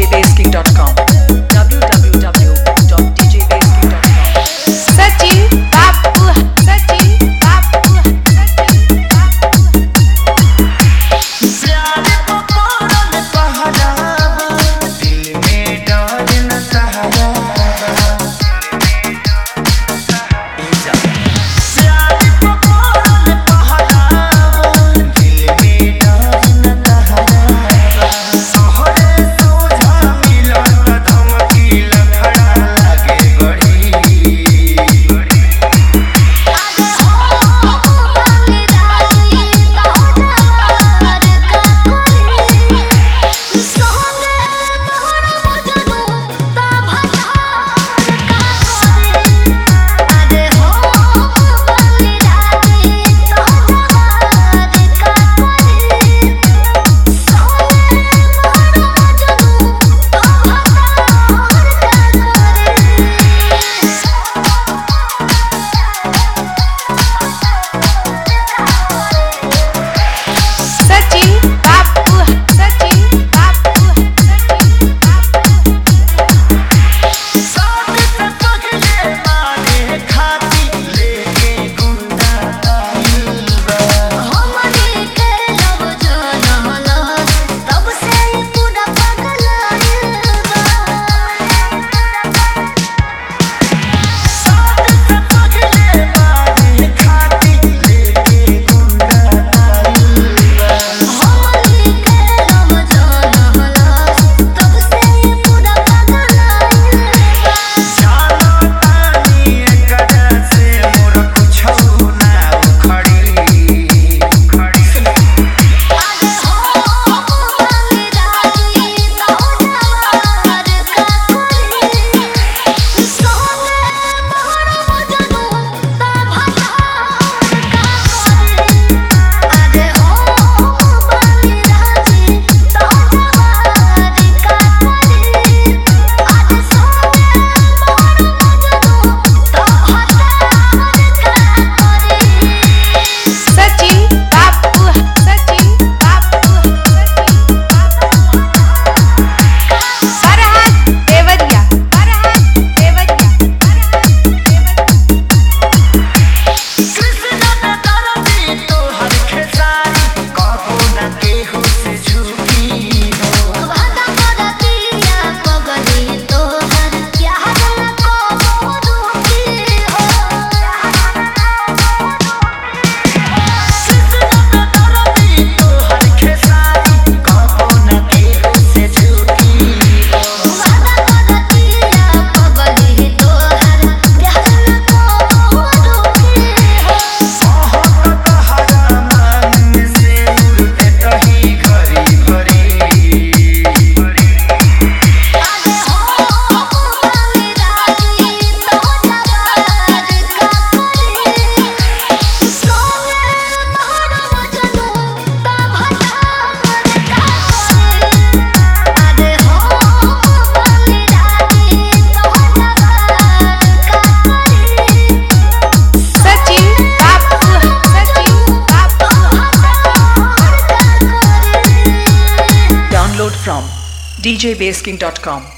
djbasking.com www.djbasking.com Sachin Babu Sachin Babu Sachin Babu प्यार को पौरन पहरावा दिल में डर न सहारा प्यार को पौरन पहरावा दिल में डर न सहारा सोहरे सोझा मिलन धमकी लखड़ा लागे बड़ी Sachin Babu Sachin Babu Sachin Babu साथ से पगले मारे खाती लेके गुंडा आइलबा हमनी के लब जनहला तब से पूरा पगलाइलबा साथ से पगले मारे खाती लेके गुंडा आइलबा हमनी के लब जनहला तब से पूरा पगलाइलबा जानो तानी एकरा से मोर कुछो ना उखड़ी आगे हो बंगाली राजी तो जवार का कोरी सोने मोर मजनू ता भटार का कोरी आगे हो बंगाली राजी तो जवार का कोरी आज सोने मोर मजनू ता भटार का कोरी Sachin Babu Sachin Babu Sachin Babu Farhan Devariya Farhan Devariya Krishna न दरदी तोहर खेसारी कबो न केहू से झुकी हो वादा करतिया पगली तोहर प्यार न को रुकी हो कृष्ण न दरदी तोहर खेसारी कबो न केहू से झुकी हो वादा करतिया पगली तोहर प्यार न को रुकी हो बहुत तहरा मन से उड़ते तही घरी घरी आगे हो बंगाली राजी तो जवार का कोरी सोने मोर मजनू ता भटार का कोरी आगे हो बंगाली राजी तो जवार का कोरी Sachin Babu Sachin Babu Download from djbasking.com